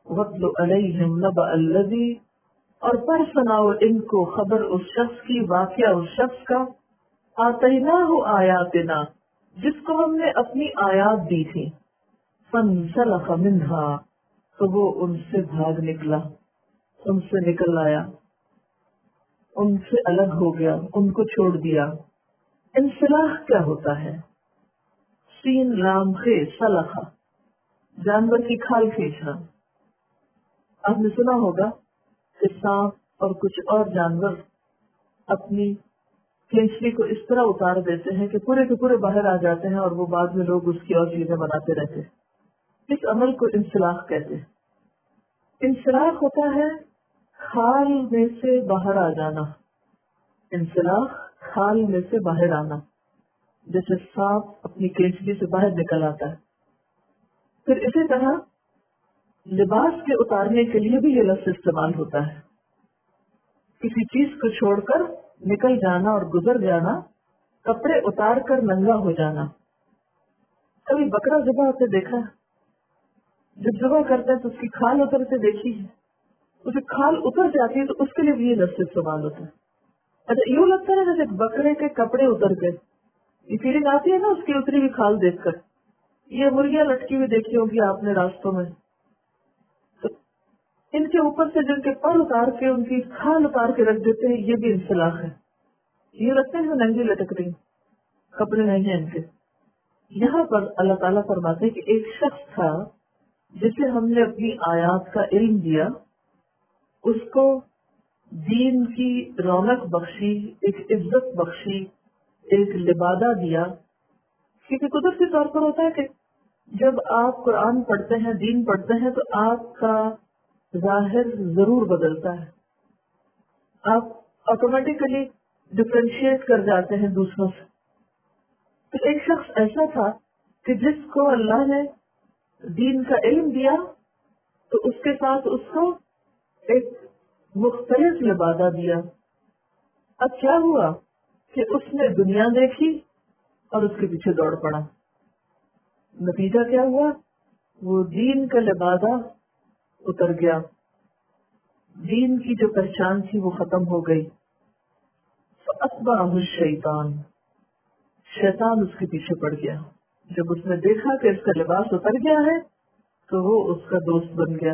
وَاتْلُ عَلَيْهِمْ نَبَأَ الَّذِي، اور پڑھ سناؤ ان کو خبر اس شخص کی، واقعہ اس شخص کا، آتیناہ آیاتنا، جس کو ہم نے اپنی آیات دی تھی، فانسلخ منہا، تو وہ ان سے بھاگ نکلا، ان سے نکل آیا، ان سے الگ ہو گیا، ان کو چھوڑ دیا۔ انسلاخ کیا ہوتا ہے؟ سین لام خے سلخ، جانور کی کھال کھینچنا۔ آپ نے سنا ہوگا کہ سانپ اور کچھ اور جانور اپنی کھینچلی کو اس طرح اتار دیتے ہیں کہ پورے کے پورے باہر آ جاتے ہیں، اور وہ بعد میں لوگ اس کی اور چیزیں بناتے رہتے ہیں۔ اس عمل کو انسلاخ کہتے ہیں۔ انسلاخ ہوتا ہے کھال میں سے باہر آ جانا، انسلاخ کھال میں سے باہر آنا، جیسے سانپ اپنی کینچلی سے باہر نکل آتا ہے۔ پھر اسی طرح لباس کے اتارنے کے لیے بھی یہ لفظ استعمال ہوتا ہے، کسی چیز کو چھوڑ کر نکل جانا اور گزر جانا، کپڑے اتار کر ننگا ہو جانا۔ کبھی بکرا ذبح ہوتے دیکھا ہے؟ جب ذبح کرتے ہیں تو اس کی کھال اترتے دیکھی ہے، اسے کھال اتر جاتی ہے تو اس کے لیے بھی یہ لفظ استعمال ہوتا ہے۔ اچھا، یوں لگتا ہے جیسے بکرے کے کپڑے اتر گئے، یہ فیلنگ آتی ہے نا اس کی اتری ہوئی کھال دیکھ کر۔ یہ مرغیاں لٹکی ہوئی دیکھی ہوگی آپ نے راستوں میں، تو ان کے اوپر سے جن کے پر اتار کے ان کی کھال اتار کے رکھ دیتے ہیں، یہ بھی انسلاخ ہے۔ یہ لگتے ہیں ننگی لٹک رہی، کپڑے نہیں ہیں ان کے۔ یہاں پر اللہ تعالیٰ فرماتے ہیں کہ ایک شخص تھا جسے ہم نے اپنی آیات کا علم دیا، اس کو دین کی رونق بخشی، ایک عزت بخشی، ایک لبادہ دیا۔ کیونکہ قدرتی طور پر ہوتا ہے کہ جب آپ قرآن پڑھتے ہیں، دین پڑھتے ہیں، تو آپ کا ظاہر ضرور بدلتا ہے، آپ آٹومیٹیکلی ڈفرینشیٹ کر جاتے ہیں دوسروں سے۔ تو ایک شخص ایسا تھا کہ جس کو اللہ نے دین کا علم دیا، تو اس کے ساتھ اس کو ایک مختلف لبادہ دیا۔ اب کیا ہوا کہ اس نے دنیا دیکھی اور اس کے پیچھے دوڑ پڑا۔ نتیجہ کیا ہوا؟ وہ دین کا لبادہ اتر گیا، دین کی جو پہچان تھی وہ ختم ہو گئی۔ فَأَتْبَعَهُ الشَّيْطَانُ، شیطان اس کے پیچھے پڑ گیا۔ جب اس نے دیکھا کہ اس کا لباس اتر گیا ہے تو وہ اس کا دوست بن گیا۔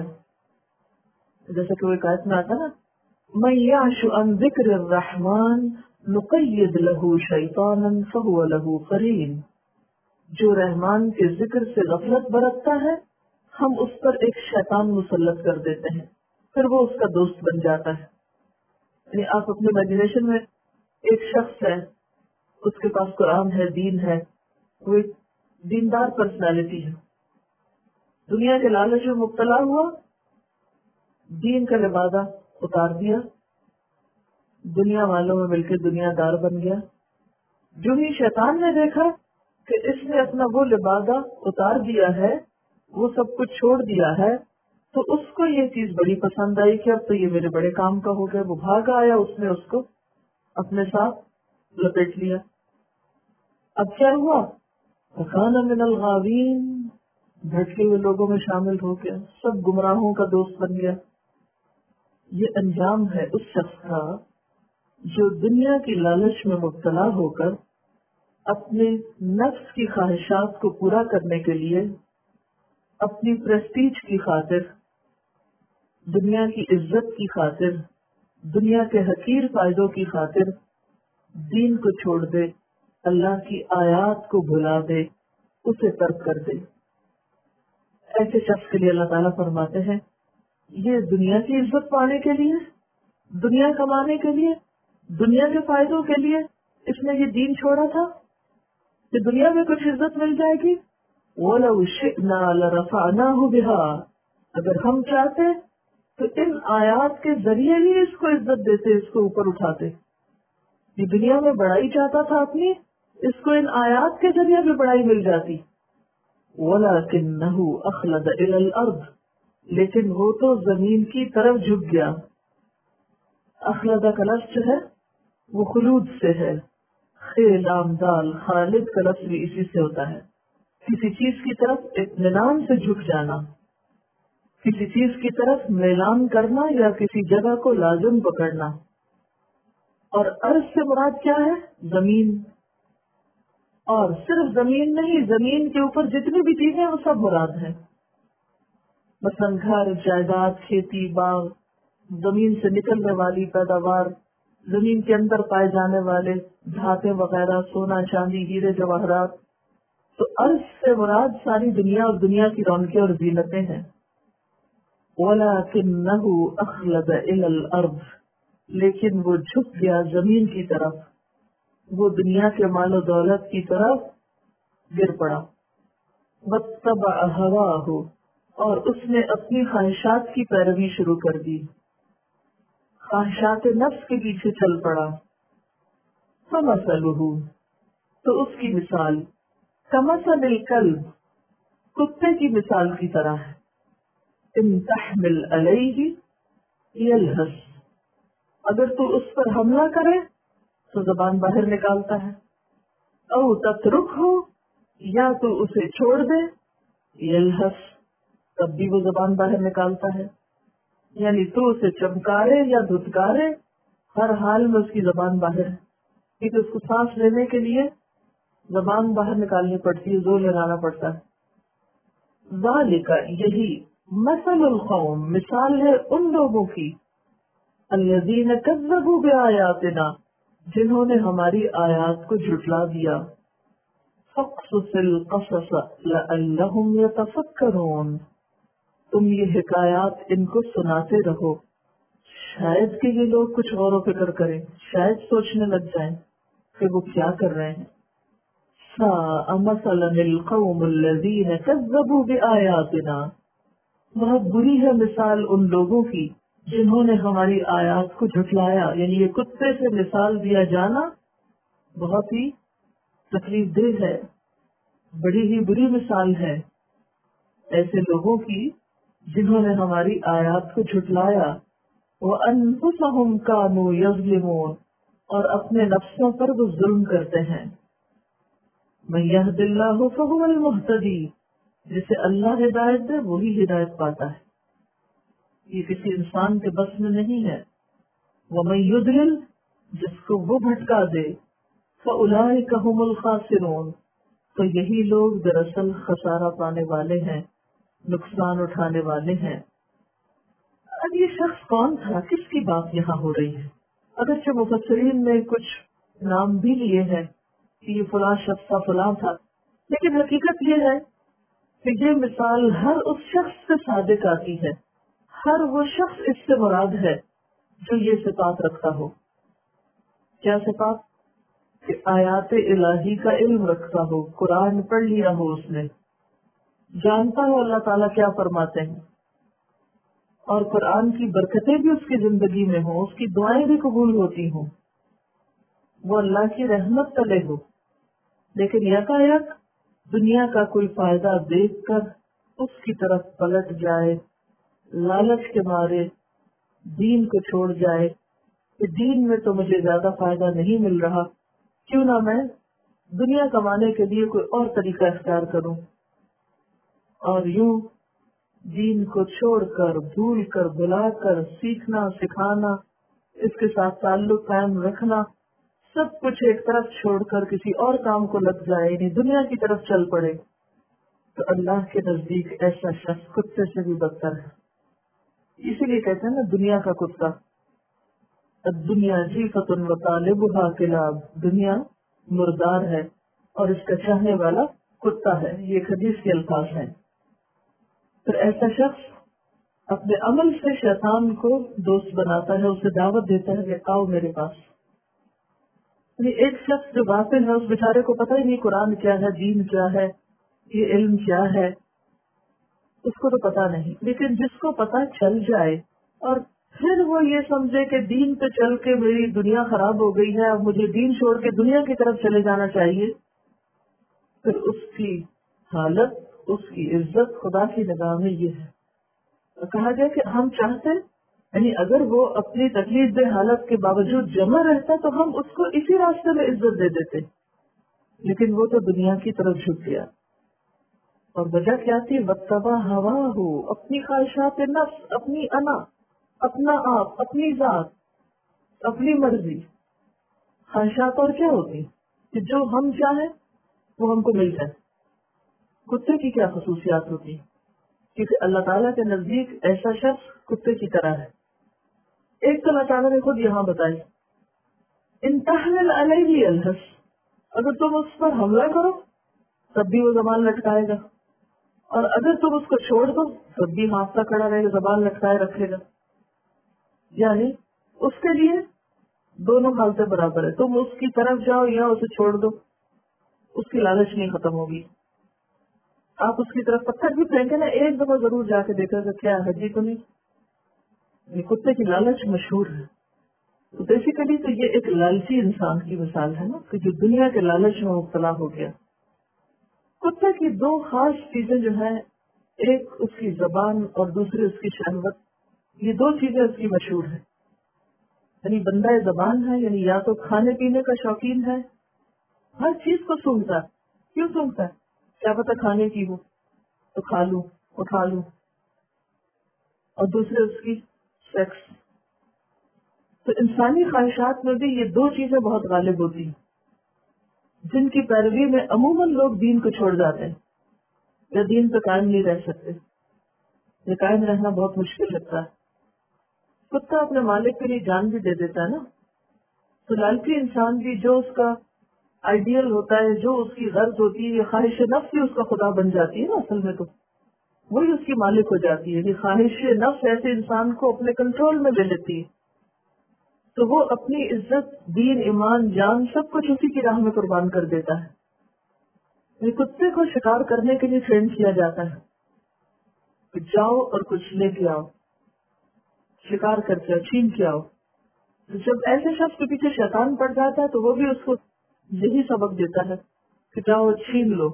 جیسا کہ وہ ایک آیت میں آتا نا، مَن يَعْشُ عَن ذِكْرِ الرَّحْمَنِ نُقَيِّضْ لَهُ شَيْطَانًا فَهُوَ لَهُ قَرِينٌ، جو رحمان کے ذکر سے غفلت برتتا ہے، ہم اس پر ایک شیطان مسلط کر دیتے ہیں، پھر وہ اس کا دوست بن جاتا ہے۔ یعنی آپ اپنے امیجنیشن میں ایک شخص ہے، اس کے پاس قرآن ہے، دین ہے، وہ ایک دیندار پرسنالٹی ہے، دنیا کے لالچ میں مبتلا ہوا، دین کا لبادہ اتار دیا، دنیا والوں میں مل کے دنیا دار بن گیا۔ جو ہی شیطان نے دیکھا کہ اس نے اپنا وہ لبادہ اتار دیا ہے، وہ سب کچھ چھوڑ دیا ہے، تو اس کو یہ چیز بڑی پسند آئی کہ اب تو یہ میرے بڑے کام کا ہو گیا۔ وہ بھاگ آیا، اس نے اس کو اپنے ساتھ لپیٹ لیا۔ اب کیا ہوا؟ فَكَانَ مِنَ الْغَاوِينَ، بھٹکے ہوئے لوگوں میں شامل ہو گیا، سب گمراہوں کا دوست بن گیا۔ یہ انجام ہے اس شخص کا جو دنیا کی لالچ میں مبتلا ہو کر اپنے نفس کی خواہشات کو پورا کرنے کے لیے، اپنی پریسٹیج کی خاطر، دنیا کی عزت کی خاطر، دنیا کے حقیر فائدوں کی خاطر دین کو چھوڑ دے، اللہ کی آیات کو بھلا دے، اسے ترک کر دے۔ ایسے شخص کے لیے اللہ تعالیٰ فرماتے ہیں یہ دنیا کی عزت پانے کے لیے، دنیا کمانے کے لیے، دنیا کے فائدوں کے لیے اس نے یہ دین چھوڑا تھا کہ دنیا میں کچھ عزت مل جائے گی۔ وَلَوْ شِئْنَا لَرَفَعْنَاهُ بِهَا، اگر ہم چاہتے تو ان آیات کے ذریعے ہی اس کو عزت دیتے، اس کو اوپر اٹھاتے۔ یہ دنیا میں بڑائی چاہتا تھا اپنی، اس کو ان آیات کے ذریعے بھی بڑائی مل جاتی۔ وَلَكِنَّهُ أَخْلَدَ إِلَى الْأَرْضِ، لیکن وہ تو زمین کی طرف جھک گیا۔ اخلدہ کا لفظ جو ہے وہ خلود سے ہے، لام دال، خالد کا لفظ بھی اسی سے ہوتا ہے، کسی چیز کی طرف اطمینان سے جھک جانا، کسی چیز کی طرف میلان کرنا یا کسی جگہ کو لازم پکڑنا. اور ارض سے مراد کیا ہے؟ زمین. اور صرف زمین نہیں، زمین کے اوپر جتنی بھی چیزیں وہ سب مراد ہیں. مثلاً گھر، جائیداد، کھیتی، باغ، زمین سے نکلنے والی پیداوار، زمین کے اندر پائے جانے والے دھاتیں وغیرہ، سونا، چاندی، ہیرے، جواہرات. تو ارض سے مراد ساری دنیا اور دنیا کی رونقیں اور زینتیں ہیں. وَلَكِنَّهُ أَخْلَدَ إِلَى الْأَرْضِ، لیکن وہ جھک گیا زمین کی طرف، وہ دنیا کے مال و دولت کی طرف گر پڑا. وَاتَّبَعَ هَوَاهُ، اور اس نے اپنی خواہشات کی پیروی شروع کر دی، خواہشات نفس کے پیچھے چل پڑا. فَمَثَلُهُ، تو اس کی مثال کمثل الکلب، کتے کی مثال کی طرح ہے. ان تحمل علیہ یلہث، اگر تو اس پر حملہ کرے تو زبان باہر نکالتا ہے. او تترکہ، یا تو اسے چھوڑ دے، یلہث، تب بھی وہ زبان باہر نکالتا ہے. یعنی تو اسے چمکارے یا دھتکارے، ہر حال میں اس کی زبان باہر ہے، کیونکہ اس کو سانس لینے کے لیے زبان باہر نکالنی پڑتی ہے، زور لگانا پڑتا ہے. ذالک، یہی مثل القوم، مثال ہے ان لوگوں کی، الذین کذبوا بآیاتنا، جنہوں نے ہماری آیات کو جھٹلا دیا. فاقصص القصص لعلہم یتفکرون، تم یہ حکایات ان کو سناتے رہو، شاید کہ یہ لوگ کچھ غور و فکر کریں، شاید سوچنے لگ جائیں کہ وہ کیا کر رہے ہیں. ساء مثلا القوم الذین کذبوا بآیاتنا، بہت بری ہے مثال ان لوگوں کی جنہوں نے ہماری آیات کو جھٹلایا. یعنی یہ کتے سے مثال دیا جانا بہت ہی تکلیف دہ ہے، بڑی ہی بری مثال ہے ایسے لوگوں کی جنہوں نے ہماری آیات کو جھٹلایا. وَأَنفُسَهُمْ كَانُوا يَظْلِمُونَ، اور اپنے نفسوں پر وہ ظلم کرتے ہیں. مَن يَهْدِ اللَّهُ فَهُوَ الْمُهْتَدِي، جسے اللہ ہدایت دے وہی ہدایت پاتا ہے، یہ کسی انسان کے بس میں نہیں ہے. وَمَن يُضْلِلْ، جس کو وہ بھٹکا دے، فَأُولَئِكَ هُمُ الْخَاسِرُونَ، تو یہی لوگ دراصل خسارہ پانے والے ہیں، نقصان اٹھانے والے ہیں. اب یہ شخص کون تھا، کس کی بات یہاں ہو رہی ہے؟ اگرچہ مفسرین نے کچھ نام بھی لیے ہیں کہ یہ فلاں شخص کا فلاں تھا، لیکن حقیقت یہ ہے کہ یہ مثال ہر اس شخص سے صادق آتی ہے، ہر وہ شخص اس سے مراد ہے جو یہ صفات رکھتا ہو. کیا صفات؟ کہ آیات الہی کا علم رکھتا ہو، قرآن پڑھ لیا ہو، اس نے جانتا ہو اللہ تعالیٰ کیا فرماتے ہیں، اور قرآن کی برکتیں بھی اس کی زندگی میں ہوں، اس کی دعائیں بھی قبول ہوتی ہوں، وہ اللہ کی رحمت تلے ہو. لیکن یکایک دنیا کا کوئی فائدہ دیکھ کر اس کی طرف پلٹ جائے، لالچ کے مارے دین کو چھوڑ جائے کہ دین میں تو مجھے زیادہ فائدہ نہیں مل رہا، کیوں نہ میں دنیا کمانے کے لیے کوئی اور طریقہ اختیار کروں. اور یوں دین کو چھوڑ کر، بھول کر، بھلا کر، سیکھنا، سکھانا، اس کے ساتھ تعلق قائم رکھنا، سب کچھ ایک طرف چھوڑ کر کسی اور کام کو لگ جائے، یعنی دنیا کی طرف چل پڑے، تو اللہ کے نزدیک ایسا شخص کتے سے بھی بدتر ہے. اسی لیے کہتے ہیں نا دنیا کا کتا، الدنیا جیفۃ وطالبها کلاب، دنیا مردار ہے اور اس کا چاہنے والا کتا ہے. یہ ایک حدیث کے الفاظ ہیں. پھر ایسا شخص اپنے عمل سے شیطان کو دوست بناتا ہے، اسے دعوت دیتا ہے کہ آؤ میرے پاس. یعنی ایک شخص جو غافل ہے، اس بیچارے کو پتہ ہی نہیں قرآن کیا ہے، دین کیا ہے، یہ علم کیا ہے، اس کو تو پتا نہیں. لیکن جس کو پتا چل جائے اور پھر وہ یہ سمجھے کہ دین پہ چل کے میری دنیا خراب ہو گئی ہے، اب مجھے دین چھوڑ کے دنیا کی طرف چلے جانا چاہیے، پھر اس کی حالت، اس کی عزت خدا کی نگاہ میں یہ ہے. کہا گیا کہ ہم چاہتے، یعنی اگر وہ اپنی تکلیف دہ حالت کے باوجود جمع رہتا تو ہم اس کو اسی راستے میں عزت دے دیتے، لیکن وہ تو دنیا کی طرف جھک گیا. اور وجہ کیا تھی؟ وَاتَّبَعَ هَوَاهُ، اپنی خواہشات نفس، اپنی انا، اپنا آپ، اپنی ذات، اپنی مرضی. خواہشات اور کیا ہوتی کہ جو ہم چاہیں وہ ہم کو مل جائے. کتے کی کیا خصوصیات ہوتی ہیں؟ کیونکہ اللہ تعالیٰ کے نزدیک ایسا شخص کتے کی طرح ہے. ایک تو اللہ تعالیٰ نے خود یہاں بتائی، ان تحمل علیہ یلہث، اگر تم اس پر حملہ کرو تب بھی وہ زبان لٹکائے گا، اور اگر تم اس کو چھوڑ دو تب بھی ہانفتا کھڑا رہے گا، زبان لٹکائے رکھے گا. یعنی اس کے لیے دونوں حالتیں برابر ہے. تم اس کی طرف جاؤ یا اسے چھوڑ دو، اس کی لالچ نہیں ختم ہوگی. آپ اس کی طرف پتھر بھی پھینکے نا، ایک دفعہ ضرور جا کے دیکھا کہ کیا ہڈی تو نہیں. یہ کتے کی لالچ مشہور ہے. تو بیسیکلی تو یہ ایک لالچی انسان کی مثال ہے نا، کہ جو دنیا کے لالچ میں مبتلا ہو گیا. کتے کی دو خاص چیزیں جو ہیں، ایک اس کی زبان اور دوسری اس کی شہوت. یہ دو چیزیں اس کی مشہور ہیں. یعنی بندہ زبان ہے، یعنی یا تو کھانے پینے کا شوقین ہے، ہر چیز کو سونگتا ہے. کیوں سونگتا ہے؟ کیا پتہ کھانے کی ہو تو کھا لوں، اٹھا لوں. اور دوسرے اس کی سیکس. تو انسانی خواہشات میں بھی یہ دو چیزیں بہت غالب ہوتی ہیں، جن کی پیروی میں عموماً لوگ دین کو چھوڑ جاتے ہیں یا دین پہ قائم نہیں رہ سکتے. یہ قائم رہنا بہت مشکل لگتا ہے. کتا اپنے مالک کے لیے جان بھی دے دیتا ہے نا. تو لالچی انسان بھی جو اس کا آئیڈیل ہوتا ہے، جو اس کی غرض ہوتی ہے، یہ خواہش نفس ہی اس کا خدا بن جاتی ہے نا. اصل میں تو وہی اس کی مالک ہو جاتی ہے. یہ خواہش نفس ایسے انسان کو اپنے کنٹرول میں لے لیتی ہے، تو وہ اپنی عزت، دین، ایمان، جان سب کچھ اسی کی راہ میں قربان کر دیتا ہے. یہ کتے کو شکار کرنے کے لیے ٹرین کیا جاتا ہے کہ جاؤ اور کچھ لے کے آؤ، شکار کر کے چھین کے آؤ. تو جب ایسے شخص کے پیچھے شیطان پڑ جاتا ہے تو وہ بھی اس کو یہی سبق دیتا ہے کہ جاؤ چھین لو،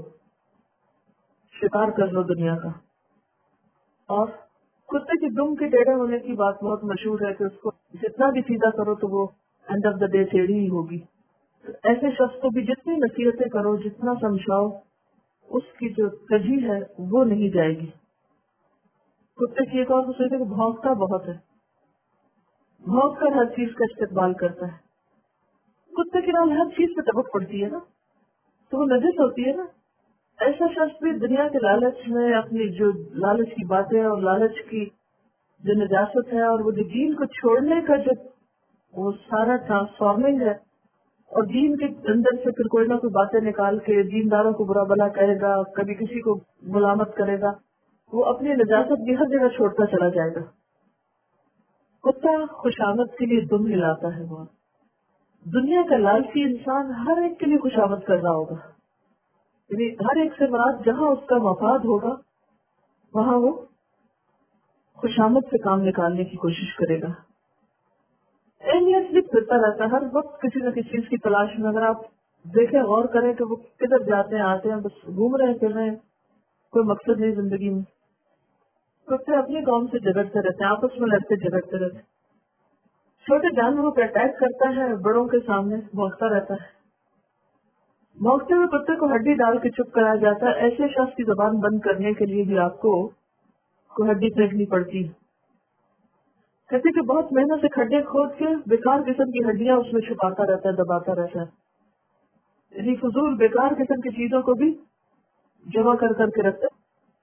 شکار کر لو دنیا کا. اور کتے کی دم کے ٹیڑھے ہونے کی بات بہت مشہور ہے کہ اس کو جتنا بھی سیدھا کرو تو وہ اینڈ آف دا ڈے ٹیڑھی ہی ہوگی. تو ایسے شخص کو بھی جتنی نصیحتیں کرو، جتنا سمجھاؤ، اس کی جو کجی ہے وہ نہیں جائے گی. کتے کی ایک اور خصوصیت ہے کہ بھونکتا بہت ہے، بھونک کر ہر چیز کا استقبال کرتا ہے. کتے کی نام ہر چیز پہ تبک پڑتی ہے نا، تو وہ نجس ہوتی ہے نا. ایسا شخص بھی دنیا کے لالچ میں اپنی جو لالچ کی باتیں اور لالچ کی جو نجاست ہے اور وہ جو دین کو چھوڑنے کا جو وہ سارا ٹرانسفارمنگ ہے، اور دین کے اندر سے پھر کوئی نہ کوئی باتیں نکال کے دینداروں کو برا بلا کہے گا، کبھی کسی کو ملامت کرے گا، وہ اپنی نجاست بھی ہر جگہ چھوڑتا چلا جائے گا. کتا خوشامد کے لیے دم ہلاتا ہے. بہت دنیا کا لالچی انسان ہر ایک کے لیے خوشامد کر رہا ہوگا. یعنی ہر ایک سے مراد جہاں اس کا مفاد ہوگا وہاں وہ خوشامد سے کام نکالنے کی کوشش کرے گا. اینیسلی پھرتا رہتا ہے ہر وقت کسی نہ کسی چیز کی تلاش میں. اگر آپ دیکھیں، غور کریں کہ وہ کدھر جاتے ہیں آتے ہیں، بس گھوم رہے ہیں پھر رہے ہیں، کوئی مقصد نہیں زندگی میں. کتے اپنی قوم سے جھگڑتے رہتے ہیں، آپس میں لڑتے جھگڑتے رہتے ہیں. چھوٹے جانوروں پہ اٹیک کرتا ہے، بڑوں کے سامنے بھونکتا رہتا ہے. بھونکتے ہوئے کتے کو ہڈی ڈال کے چپ کرایا جاتا ہے. ایسے شخص کی زبان بند کرنے کے لیے بھی آپ کو ہڈی پھینکنی پڑتی ہے. کہتے کہ بہت محنت سے کھڈے کھود کے بیکار قسم کی ہڈیاں اس میں چھپاتا رہتا ہے، دباتا رہتا ہے. یعنی فضول بیکار قسم کی چیزوں کو بھی جمع کر کر کے رکھتا ہے.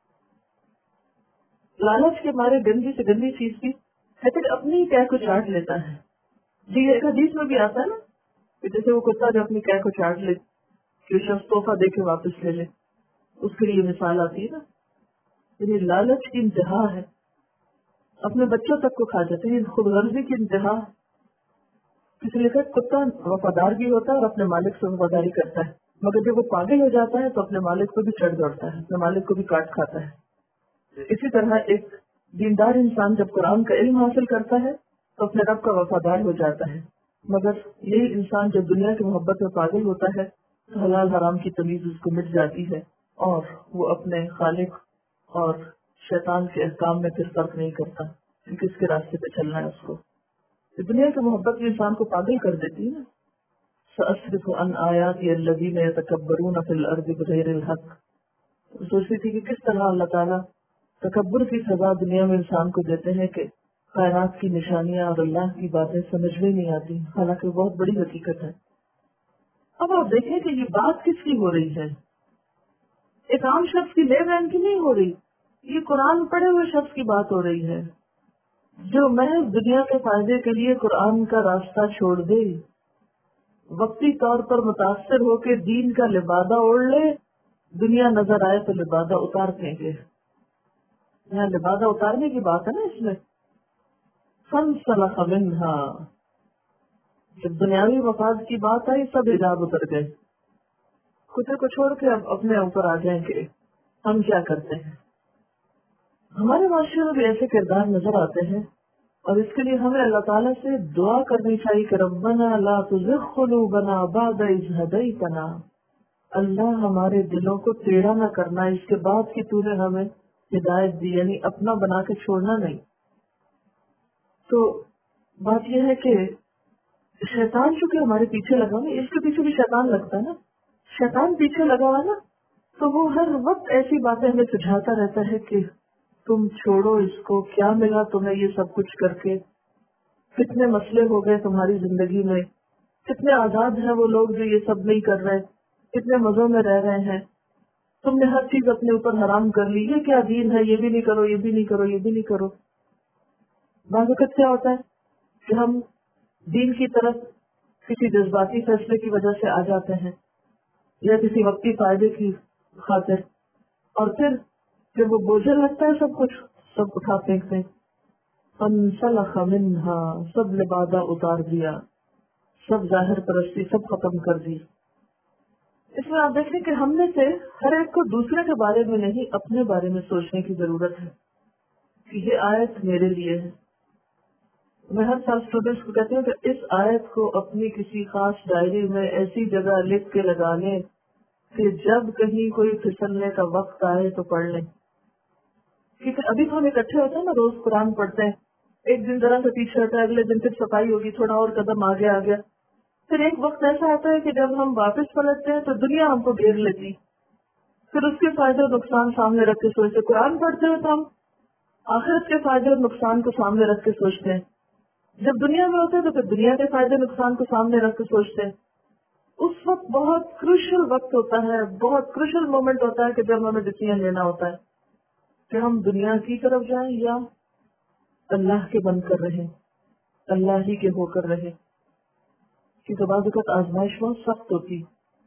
لالچ کے مارے گندی سے گندی چیز کی کہتے کہ اپنی کہہ کو چاٹ لیتا ہے. جی ایک حدیث میں بھی آتا ہے نا کہ جیسے وہ کتا جو اپنی کہہ کو چاٹ لے کہ شخص تحفہ دے کے واپس لے لے، اس کے لیے مثال آتی ہے نا. یعنی لالچ کی انتہا ہے، اپنے بچوں تک کو کھا جاتے ہیں. خود غرضی کی انتہا. اس لیے کہ کتا وفادار بھی ہوتا ہے اور اپنے مالک سے وفاداری کرتا ہے، مگر جب وہ پاگل ہو جاتا ہے تو اپنے مالک کو بھی چڑھ دوڑتا ہے، اپنے مالک کو بھی کاٹ کھاتا ہے. اسی طرح ایک دیندار انسان جب قرآن کا علم حاصل کرتا ہے تو اپنے رب کا وفادار ہو جاتا ہے. مگر یہی انسان جب دنیا کی محبت میں پاگل ہوتا ہے تو حلال حرام کی تمیز اس کو مٹ جاتی ہے اور وہ اپنے خالق اور شیطان کے احکام میں پھر فرق نہیں کرتا کہ کس کے راستے پہ چلنا ہے اس کو. دنیا کی محبت بھی انسان کو پاگل کر دیتی ہے نا. سأصرف عن آیاتی الذین یتکبرون فی الارض بغیر الحق. سوچتی تھی کہ کس طرح اللہ تعالیٰ تکبر کی سزا دنیا میں انسان کو دیتے ہیں کہ کائنات کی نشانیاں اور اللہ کی باتیں سمجھ میں نہیں آتی، حالانکہ بہت بڑی حقیقت ہے۔ اب آپ دیکھیں کہ یہ بات کس کی ہو رہی ہے، ایک عام شخص کی لے بہن کی نہیں ہو رہی، یہ قرآن پڑھے ہوئے شخص کی بات ہو رہی ہے جو محض دنیا کے فائدے کے لیے قرآن کا راستہ چھوڑ دے، وقتی طور پر متاثر ہو کے دین کا لبادہ اوڑھ لے، دنیا نظر آئے تو لبادہ اتار پھینکے۔ یہاں لبادہ اتارنے کی بات ہے نا اس میں، فانسلخ منہا، جب دنیاوی مفاد کی بات آئی سب حجاب اتر گئے، خودے کو چھوڑ کے اب اپنے اوپر آ جائیں کہ ہم کیا کرتے ہیں۔ ہمارے معاشرے میں بھی ایسے کردار نظر آتے ہیں، اور اس کے لیے ہمیں اللہ تعالیٰ سے دعا کرنی چاہیے کہ ربنا لا تزغ قلوبنا بعد اذ ہدیتنا، اللہ ہمارے دلوں کو ٹیڑھا نہ کرنا اس کے بعد کہ تو نے ہمیں ہدایت دی، یعنی اپنا بنا کے چھوڑنا نہیں۔ تو بات یہ ہے کہ شیطان چونکہ ہمارے پیچھے لگا ہوا، اس کے پیچھے بھی شیطان لگتا ہے نا، شیطان پیچھے لگا ہوا نا، تو وہ ہر وقت ایسی باتیں ہمیں سجھاتا رہتا ہے کہ تم چھوڑو اس کو، کیا ملا تمہیں یہ سب کچھ کر کے، کتنے مسئلے ہو گئے تمہاری زندگی میں، کتنے آزاد ہیں وہ لوگ جو یہ سب نہیں کر رہے، کتنے مزوں میں رہ رہے ہیں، تم نے ہر چیز اپنے اوپر حرام کر لی، یہ کیا دین ہے، یہ بھی نہیں کرو، یہ بھی نہیں کرو، یہ بھی نہیں کرو۔ بعض وقت کیا ہوتا ہے کہ ہم دین کی طرف کسی جذباتی فیصلے کی وجہ سے آ جاتے ہیں یا کسی وقتی فائدے کی خاطر، اور پھر جب وہ بوجھل لگتا ہے سب کچھ سب اٹھا پھینکتے ہیں۔ فانسلخ منہا، سب لبادہ اتار دیا، سب ظاہر پرستی سب ختم کر دی۔ اس میں آپ دیکھیں کہ ہم میں سے ہر ایک کو دوسرے کے بارے میں نہیں اپنے بارے میں سوچنے کی ضرورت ہے کہ یہ آیت میرے لیے ہے۔ میں ہر سال اسٹوڈینٹس کو کہتی ہوں کہ اس آیت کو اپنی کسی خاص ڈائری میں ایسی جگہ لکھ کے لگا لیں کہ جب کہیں کوئی پھسلنے کا وقت آئے تو پڑھ لیں، کیونکہ ابھی تو ہم اکٹھے ہوتے ہیں نا، روز قرآن پڑھتے ہیں، ایک دن ذرا سے پیچھے ہوتا ہے، اگلے دن پھر صفائی ہوگی، تھوڑا اور قدم آگے آ گیا، پھر ایک وقت ایسا آتا ہے کہ جب ہم واپس پلٹتے ہیں تو دنیا ہم کو گھیر لیتی، پھر اس کے فائدے اور نقصان سامنے رکھ کے سوچتے، قرآن پڑھتے ہیں تو ہم آخرت کے فائدے اور نقصان کو سامنے رکھ کے سوچتے ہیں، جب دنیا میں ہوتے ہیں تو پھر دنیا کے فائدے نقصان کو سامنے رکھ کے سوچتے ہیں۔ اس وقت بہت کروشل وقت ہوتا ہے، بہت کروشل مومنٹ ہوتا ہے کہ جب ہمیں ڈسیزن لینا ہوتا ہے کہ ہم دنیا کی طرف جائیں یا اللہ کے بن کر رہیں، اللہ ہی کے ہو کر رہیں، کیونکہ بعض اوقات آزمائش بہت سخت ہوتی۔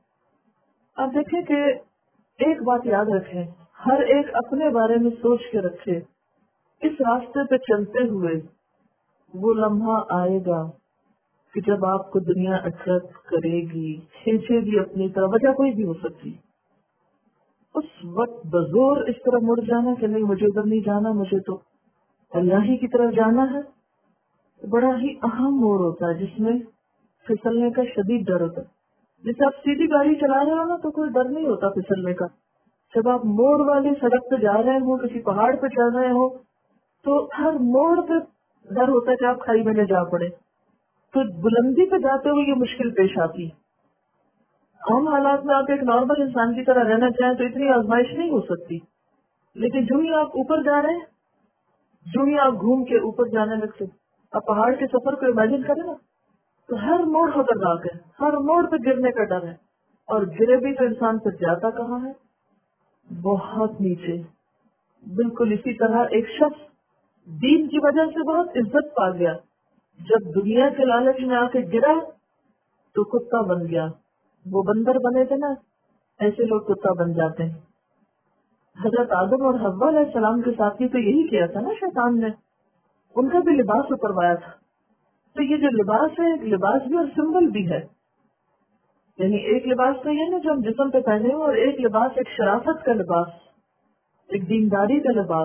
اب دیکھیں کہ ایک بات یاد رکھیں، ہر ایک اپنے بارے میں سوچ کے رکھے، اس راستے پہ چلتے ہوئے وہ لمحہ آئے گا کہ جب آپ کو دنیا اٹریکٹ کرے گی، کھینچے گی اپنی طرف، وجہ کوئی بھی ہو سکتی، اس وقت بزور اس طرح مڑ جانا کہ نہیں مجھے ادھر نہیں جانا، مجھے تو اللہ ہی کی طرف جانا ہے۔ بڑا ہی اہم موڑ ہوتا ہے جس میں پھسلنے کا شدید ڈر ہوتا ہے۔ جیسے آپ سیدھی گاڑی چلا رہے ہو نا تو کوئی ڈر نہیں ہوتا پھسلنے کا، جب آپ موڑ والی سڑک پہ جا رہے ہو، کسی پہاڑ پہ چل رہے ہو، تو ہر موڑ پہ ڈر ہوتا ہے کہ آپ کھائی میں نہ جا پڑے، تو بلندی پہ جاتے ہوئے یہ مشکل پیش آتی۔ عام حالات میں آپ ایک نارمل انسان کی طرح رہنا چاہیں تو اتنی آزمائش نہیں ہو سکتی، لیکن جو ہی آپ اوپر جا رہے ہیں، جو ہی آپ گھوم کے اوپر جانے لگتے، آپ پہاڑ کے سفر کو امیجن کریں نا، تو ہر موڑ خطرناک ہے، ہر موڑ پہ گرنے کا ڈر ہے، اور گرے بھی تو انسان پھر جاتا کہاں ہے، بہت نیچے۔ بالکل اسی طرح ایک شخص دین کی وجہ سے بہت عزت پا گیا، جب دنیا کے لالچ میں آ کے گرا تو کتا بن گیا۔ وہ بندر بنے تھے نا، ایسے لوگ کتا بن جاتے ہیں۔ حضرت آدم اور حوا علیہ السلام کے ساتھ ہی تو یہی کیا تھا نا شیطان نے، ان کا بھی لباس اتروایا تھا۔ تو یہ جو لباس ہے، ایک لباس بھی اور سمبل بھی ہے، یعنی ایک لباس تو یہ نا جو ہم جسم پہ پہنے ہو، اور ایک لباس ایک شرافت کا لباس، ایک دینداری کا لباس۔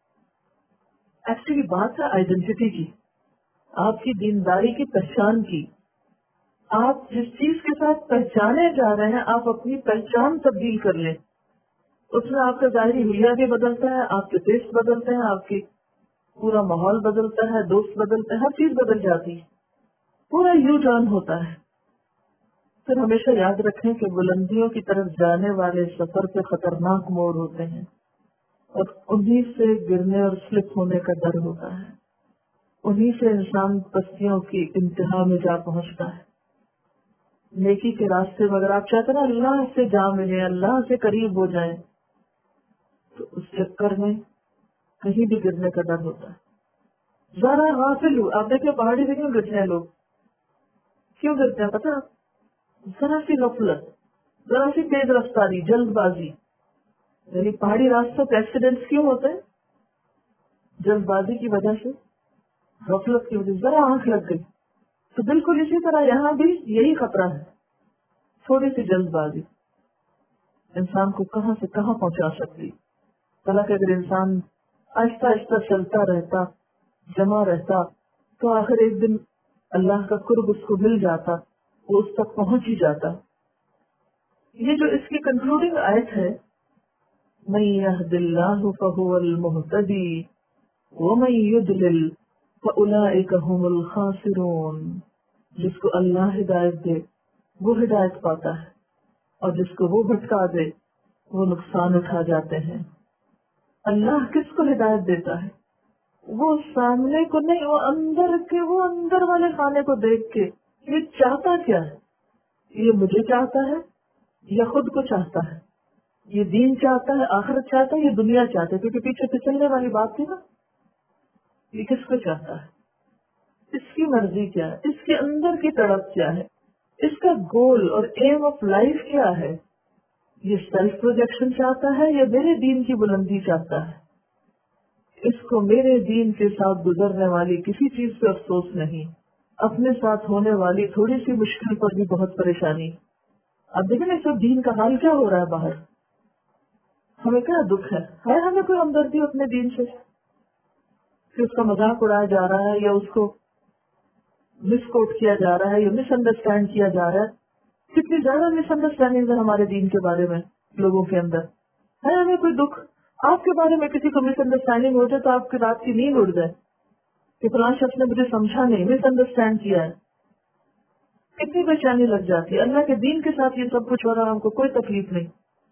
ایکچولی بات ہے آئیڈینٹی کی، آپ کی دینداری کی پہچان کی۔ آپ جس چیز کے ساتھ پہچانے جا رہے ہیں، آپ اپنی پہچان تبدیل کر لیں، اس میں آپ کا ظاہری حلیہ بھی بدلتا ہے، آپ کے ٹیسٹ بدلتے ہیں، آپ کی پورا ماحول بدلتا ہے، دوست بدلتے ہیں، ہر چیز بدل جاتی ہے، پورا یو ٹرن ہوتا ہے۔ پھر ہمیشہ یاد رکھیں کہ بلندیوں کی طرف جانے والے سفر پہ خطرناک موڑ ہوتے ہیں اور انہی سے گرنے اور سلپ ہونے کا ڈر ہوتا ہے، انہی سے انسان پستیوں کی انتہا میں جا پہنچتا ہے۔ نیکی کے راستے میں اگر آپ چاہتے ہیں نا اللہ سے جا ملے، اللہ سے قریب ہو جائیں، تو اس چکر میں کہیں بھی گرنے کا ڈر ہوتا ہے۔ ذرا غافل ہو، آپ دیکھیں پہاڑی پہ کیوں گرتے ہیں لوگ؟ کیوں گرتے ہیں پتا؟ ذرا سی غفلت، ذرا سی تیز رفتاری، جلد بازی، یعنی پہاڑی راستوں پہ ایکسیڈنٹس کیوں ہوتے ہیں؟ جلد بازی کی وجہ سے، غفلت کی وجہ سے، ذرا آنکھ لگ گئی۔ تو بالکل اسی طرح یہاں بھی یہی خطرہ ہے، تھوڑی سی جلد بازی انسان کو کہاں سے کہاں پہنچا سکتی۔ حالانکہ اگر انسان آہستہ آہستہ چلتا رہتا، جمع رہتا، تو آخر ایک دن اللہ کا قرب اس کو مل جاتا، وہ اس تک پہنچ ہی جاتا۔ یہ جو اس کی کنکلوڈنگ آیت ہے، مَن يَهْدِ اللَّهُ فَهُوَ الْمُهْتَدِي وَمَن يُضْلِلْ فَأُولَٰئِكَ هُمُ الْخَاسِرُونَ، جس کو اللہ ہدایت دے وہ ہدایت پاتا ہے، اور جس کو وہ بھٹکا دے وہ نقصان اٹھا جاتے ہیں۔ اللہ کس کو ہدایت دیتا ہے؟ وہ سامنے کو نہیں، وہ اندر والے خانے کو دیکھ کے یہ چاہتا کیا ہے، یہ مجھے چاہتا ہے یا خود کو چاہتا ہے، یہ دین چاہتا ہے، آخرت چاہتا ہے، یہ دنیا چاہتا ہے، کیونکہ پیچھے پچھلنے والی بات تھی نا، یہ کس کو چاہتا ہے، اس کی مرضی کیا ہے، اس کے اندر کی تڑپ کیا ہے، اس کا گول اور ایم آف لائف کیا ہے، یہ سیلف پروجیکشن چاہتا ہے یا میرے دین کی بلندی چاہتا ہے۔ اس کو میرے دین کے ساتھ گزرنے والی کسی چیز پہ افسوس نہیں، اپنے ساتھ ہونے والی تھوڑی سی مشکل پر بھی بہت پریشانی۔ اب دیکھیں نا اس وقت دین کا حال کیا ہو رہا ہے باہر، ہمیں کیا دکھ ہے ہمیں کوئی ہمدردی اپنے دین سے کہ اس کا مذاق اڑایا جا رہا ہے یا اس کو مس کوٹ کیا جا رہا ہے یا مس انڈرسٹینڈ کیا جا رہا ہے۔ کتنی زیادہ مس انڈرسٹینڈنگ ہے ہمارے دین کے بارے میں لوگوں کے اندر، ہے ہمیں کوئی دکھ؟ آپ کے بارے میں کسی کو مس انڈرسٹینڈنگ ہو جائے تو آپ کی رات کی نیند اڑ جائے کہ فلاں شخص نے مجھے سمجھا نہیں، مس انڈرسٹینڈ کیا ہے، کتنی بےچینی لگ جاتی ہے۔ اللہ کے دین کے ساتھ یہ سب کچھ ہو رہا ہے، ہم کو کوئی تکلیف نہیں۔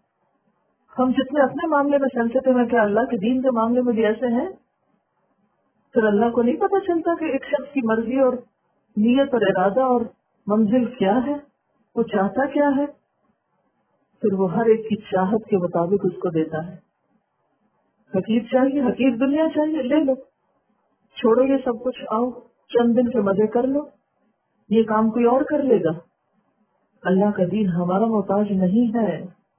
ہم جتنے اپنے معاملے میں سینسیٹیو ہیں، کیا اللہ کے دین کے معاملے میں بھی ایسے ہیں؟ پھر اللہ کو نہیں پتا چلتا کہ ایک شخص کی مرضی اور نیت اور ارادہ اور منزل کیا ہے، وہ چاہتا کیا ہے، پھر وہ ہر ایک کی چاہت کے مطابق اس کو دیتا ہے۔ حقیق چاہیے، حقیق دنیا چاہیے، لے لو، چھوڑو یہ سب کچھ، آؤ چند دن کے مزے کر لو، یہ کام کوئی اور کر لے گا۔ اللہ کا دین ہمارا محتاج نہیں ہے۔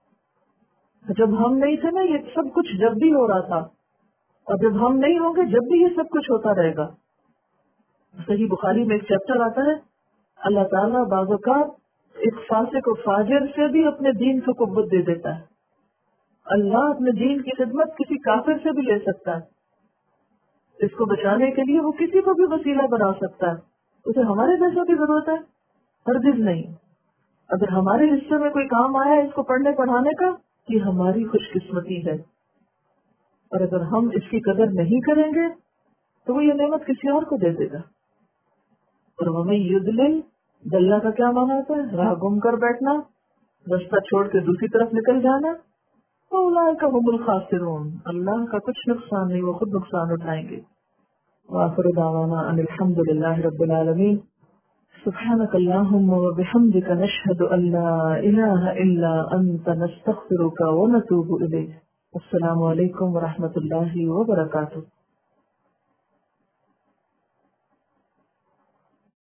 جب ہم نہیں تھے نا یہ سب کچھ جب بھی ہو رہا تھا، اور جب ہم نہیں ہوں گے جب بھی یہ سب کچھ ہوتا رہے گا۔ صحیح بخاری میں ایک چیپٹر آتا ہے، اللہ تعالیٰ بعض اوقات ایک فاسق و فاجر سے بھی اپنے دین کو قوت دے دیتا ہے۔ اللہ اپنے دین کی خدمت کسی کافر سے بھی لے سکتا ہے، اس کو بچانے کے لیے وہ کسی کو بھی وسیلہ بنا سکتا ہے۔ اسے ہمارے پیسوں کی ضرورت ہے؟ ہرگز نہیں۔ اگر ہمارے حصے میں کوئی کام آیا ہے اس کو پڑھنے پڑھانے کا، یہ ہماری خوش قسمتی ہے، اور اگر ہم اس کی قدر نہیں کریں گے تو وہ یہ نعمت کسی اور کو دے دے گا۔ اور ہمیں یضلل، دلہ کا کیا معنی ہوتا ہے؟ راہ گم کر بیٹھنا، رستہ چھوڑ کے دوسری طرف نکل جانا۔ اولئک هم الخاسرون، اللہ کا کچھ نقصان نہیں، وہ خود نقصان اٹھائیں گے۔ وآخر دعوانا ان الحمد للہ رب العالمین۔ سبحانک اللہم وبحمدک نشہد ان لا الہ الا انت نستغفرک ونتوب الیک۔ السلام علیکم ورحمۃ اللہ وبرکاتہ۔